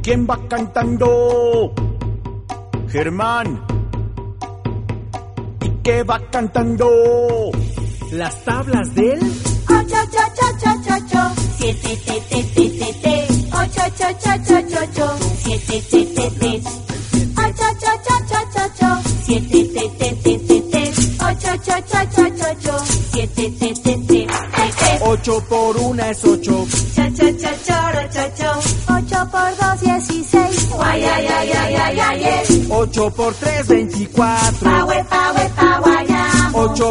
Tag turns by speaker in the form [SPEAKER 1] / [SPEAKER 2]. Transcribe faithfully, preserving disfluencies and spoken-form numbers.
[SPEAKER 1] ¿Quién va cantando? Germán. ¿Y qué va cantando?
[SPEAKER 2] Las tablas del
[SPEAKER 3] ocho, ocho, ocho, ocho, ocho, siete, te, te, te, te, te, ocho, ocho, ocho, ocho, ocho, siete, te, te, te, ocho, ocho, ocho, ocho, ocho, siete, te, te, te, te, te, ocho, ocho, ocho, ocho, ocho, siete, te, te, te, te, te.
[SPEAKER 1] Ocho por una es ocho.
[SPEAKER 3] Cha, cha, cha, choro, cho, cho. Ocho por dos, dieciséis. Guay, ay, ay, ay, ay, ay, ay.
[SPEAKER 1] Ocho por tres, veinticuatro.
[SPEAKER 3] Pa, we, pa, we, pa, guayamo.
[SPEAKER 1] Ocho